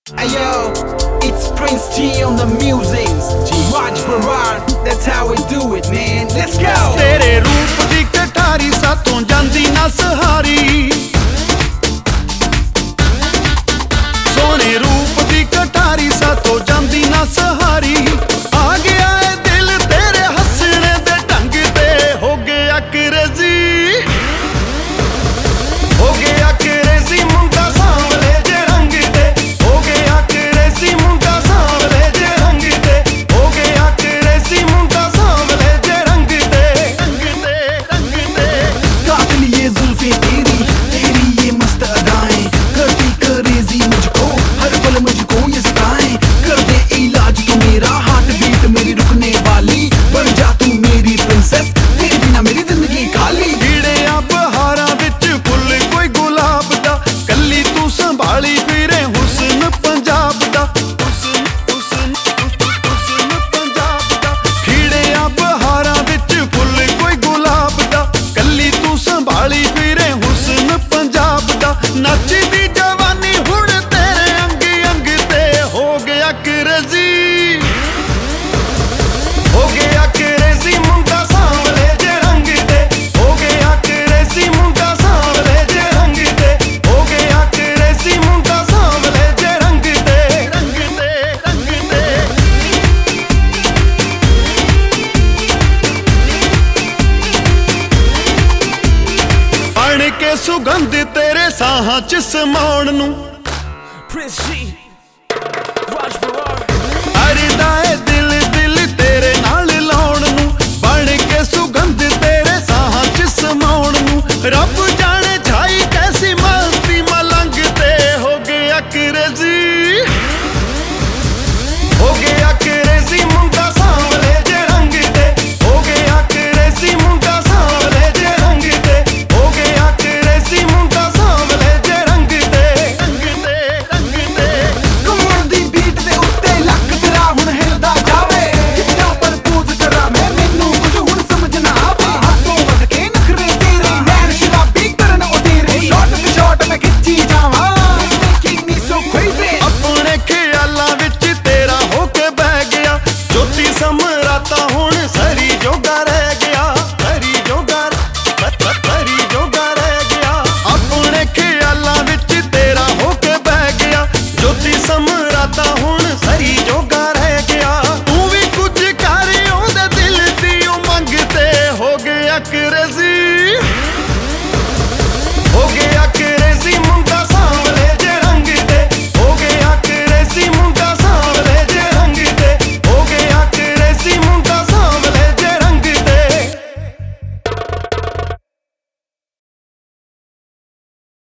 Ayo, it's Prince T on the music. Raj Barar, that's how we do it, man. Let's go. तेरे रूप दी कटारी सातों जांदी ना सहारी, सोने रूप दी कटारी सातों जांदी ना सहारी। आ गया है दिल तेरे हंसने दे ढंग ते, हो गया क्रेजी, हो गया क्रेजी मुंडा सांवले जे रंग ते, हो गया क्रेजी मुंडा सांवले जे रंग ते, हो गया क्रेजी मुंडा सांवले जे रंग ते, रंग ते, रंग ते। कातिल ये जुल्फे तेरी, तेरी ये मस्त अदाएं करती क्रेजी मुझको, हर पल मुझको ये सताएं। कर दे इलाज तू मेरा, हार्ट बीट मेरी रुकने वाली, बन जा तू मेरी प्रिंसेस, तेरे बिना मेरी जिंदगी खाली। कीड़ियां बहारां विच फुल कोई गुलाब दा, कल्ली तू संभाली फिरे हुस्न पंजाब दा, हुस्न हुस्न हुस्न पंजाब दा। कीड़ियां बहारां विच फुल कोई गुलाब दा, कल्ली तू संभाली फिरे हुस्न पंजाब दा। नचदी जवानी हुण तेरे अंग अंग ते, हो गया क्रेजी, हो गया क्रेजी मुंडा सांवले जे रंग ते, हो गया क्रेजी मुंडा सांवले जे रंग ते, हो गया क्रेजी मुंडा सांवले जे रंग ते, रंग ते, रंग ते। अण के सुगंध तेरे साहां च समाउण नूं, Prince T, Raj Barar. अरदा है दिल दिल तेरे नाल लाउण नूं, बण के सुगंध तेरे साहां च समाउण नूं। रब जाने छाई कैसी मस्ती मलंग ते, हो गया क्रेजी, हो गया क्रेजी मुंडा